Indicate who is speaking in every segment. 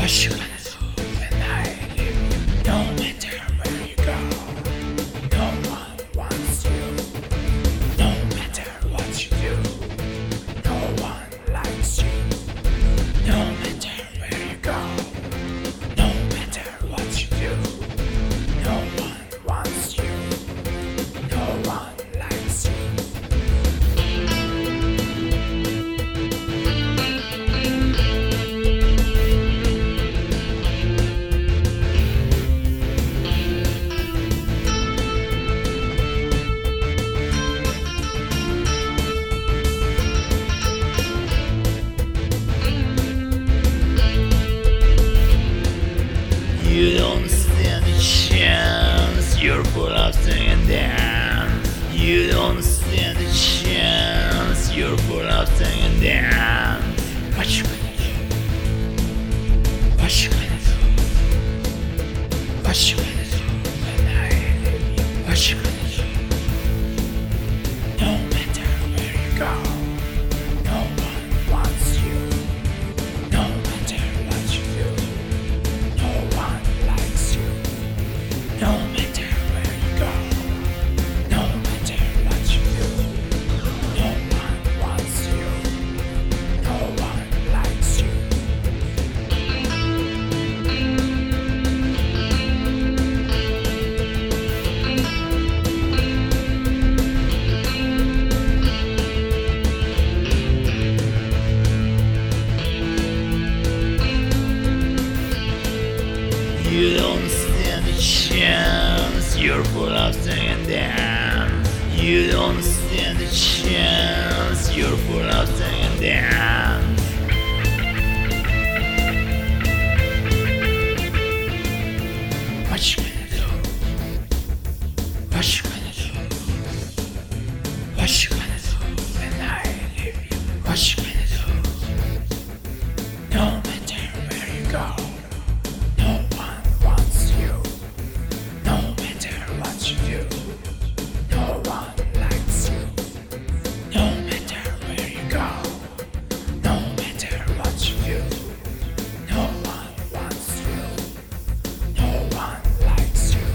Speaker 1: What you gonna do when I leave? No matter where you go, no one wants you. No matter what you do, no one likes you. No matter where you go, no matter what you do, no one wants you. No one likes you. You don't stand a chance, you're full of sing and dance. You don't stand a chance, you're full of sing and dance. What you gonna do? What you gonna do? What you gonna do when I leave you? What you gonna do? No matter where you go, no one wants you. No matter what you do, no one likes you. No matter where you go, no matter what you do, no one wants you. No one likes you. You don't stand a chance, you're full of sing and dance. You don't stand a chance, you're full of sing and dance. What you gonna do? What you gonna do? What you gonna do when I leave you? What you gonna do? No matter where you go, no one wants you. No matter what you do, no one likes you. No matter where you go, no matter what you do, no one wants you. No one likes you.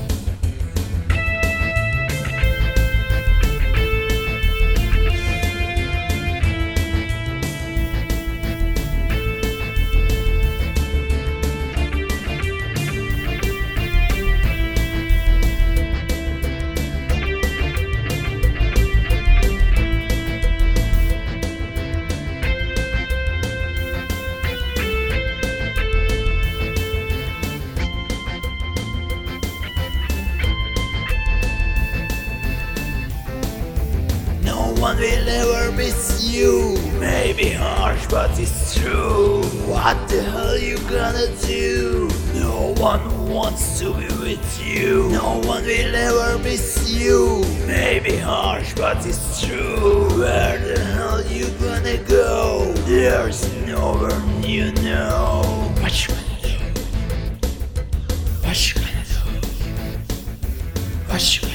Speaker 1: No one will ever miss you. Maybe harsh, but it's true. What the hell you gonna do? No one wants to be with you. No one will ever miss you. Maybe harsh, but it's true. Where the hell you gonna go? There's no one you know. What you gonna do? What you gonna do? What you